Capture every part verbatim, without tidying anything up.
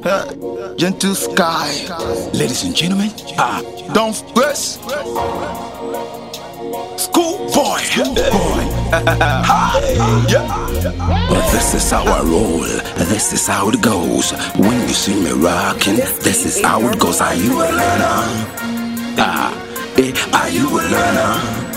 Uh, Gentle Sky. Ladies and gentlemen, ah, don't press. Schoolboy. Schoolboy. Yeah. But this is how I roll, this is how it goes. When you see me rocking, this is how it goes. Are you a learner? Ah, eh, are you a learner?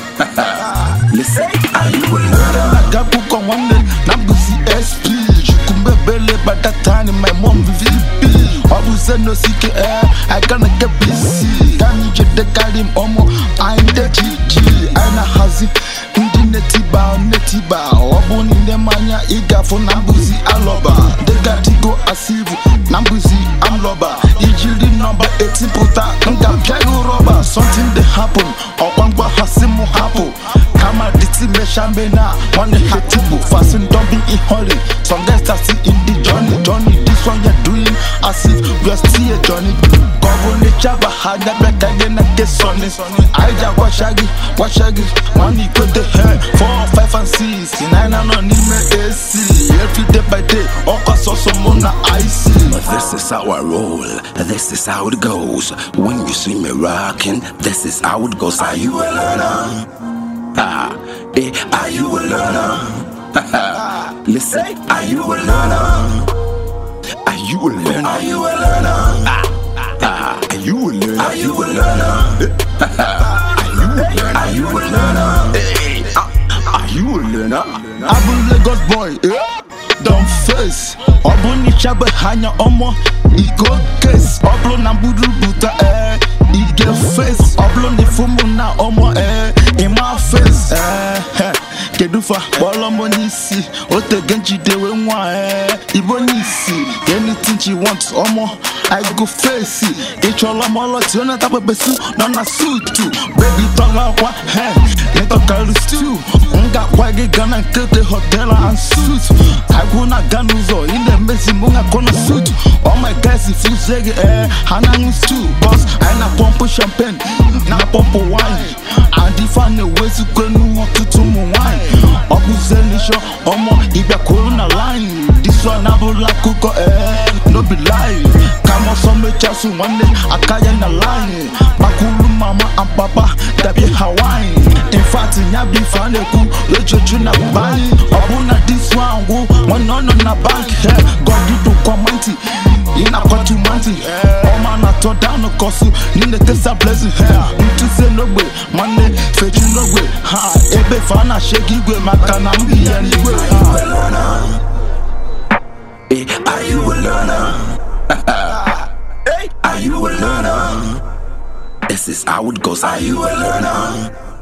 Listen, are you a learner? Nagabuka wande, nambuzi S P. Jukumbebele badatani, my mom V P. Wabuze no C K L, I gonna get busy. Kani jede kalim omo, I'm the G G. Aina hazi, indi netiba, netiba. Wabuni nemanya iga for nambuzi aloba. Dega tigo asivu, nambuzi amloba. Ijili number eighteen puta, nga pyayu roba. Something they happen, okwangwa hasimu hapo. Kama diti meshambe na, one hatibu. Fasten don't be in hurry. Some guys are still in the journey, journey. This one you're doing as if we're still a journey. Governor Chaba had that back again and get sunny. I just watch shaggy, watch shaggy. Money put the hair, four, five, and six. Nine and on in my A C. Every day by day, all cause also mona I see. But this is how I roll, this is how it goes. When you see me rocking, this is how it goes. Are you a learner? Ah, eh, are you a learner? Listen, are you a learner? Are you a learner? Are you a learner? Ah, ah, are you a learner? Are you a learner? Are you a learner? Hey, ah, are you a learner? I'm a Lagos boy, eh? Don't face. Obuni chabe hanya omo, ego case. Oblo na budu buta eh, ige face. Oblo ni fumu na omo eh, in my face eh. Kedufa, bolo monisi, ote genji dewe mwa eh. Ibo nisi, anything she wants omo, I go face it. Ichola molo tiona tape besu, nona sutu. Baby tonga kwa eh, neto kalu stew. Nga wage gana kete hotel and suit. I wanna ganuzo in the messy munga kona suit. All my guys if you zege eh, hanangus too. Boss, I na pompo champagne, na pompo wine. And if I know where to go, no want to to my wine. Obuze nisho, omo ibya corona line. This one abo la kuko eh, no be lie. Kama some chasu one day, akaya na line. Bakulu mama and papa, that be Hawaii. In fact, nyabi faneku, lejoju na bani. Obuna this one go, one on na bank. God you do commenti, ina kwatu manti. Oma na to down no kosu, ninde tesa blessing. Ntu se no way, mane feju no way. Ha, ebe fana shegi we makana mbi anyway. Eh, are you a learner? Are you a learner? This is how it goes. Are you a learner?